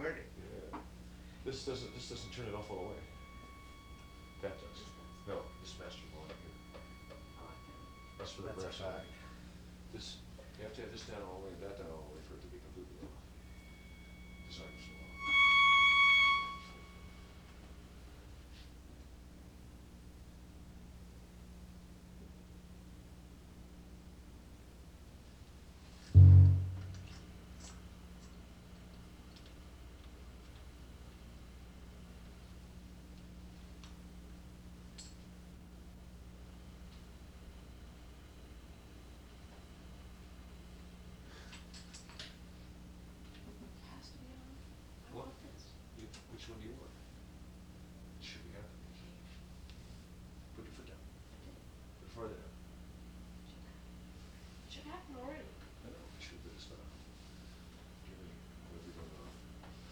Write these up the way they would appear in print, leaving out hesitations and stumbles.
recording. Yeah. This doesn't turn it off all the way. That does. This does. No, this master volume here. Oh, okay. That's for the That's a brass fact. line. This, you have to have this down all the way and that down all the way for it to be completely off. Designed so well. It has to be on. I What? want this. Which one do you want? Should we have it? Put your foot down. Put it farther down. Should happen already. I know, we should do this stuff. Give me whatever you're going on.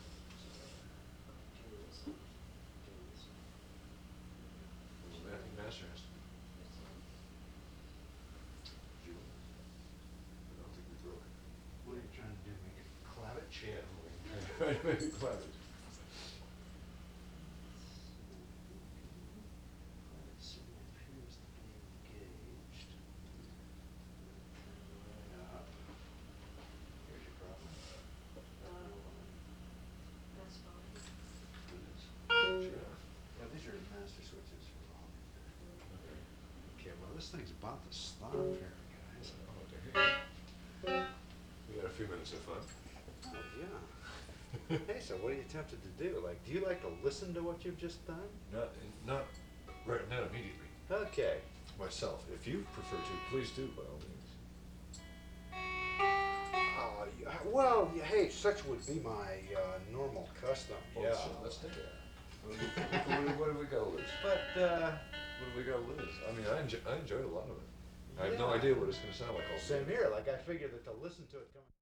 Do this one. Do this one. Well, I think master has to be. This one. Do you want it? I don't think we broke it. What are you trying to do, make it clavish? Yeah, right, make it clever. Private signal appears to be engaged. Right up. Here's your problem. That's fine. Sure. Yeah, these are master switches for all. Okay. Okay, well, this thing's about to stop here, guys. Oh, okay. We got a few minutes of fun. Oh, yeah. Hey, so what are you tempted to do? Like, do you like to listen to what you've just done? Not right, not immediately. Okay. Myself, if you prefer to, please do by all means. Well, hey, such would be my normal custom. Oh, Yeah. sure, let's take it. What do we got to lose? But, What do we got to lose? I mean, I enjoyed a lot of it. I have no Yeah. idea what it's going to sound like all same here. Like, I figured that to listen to it coming.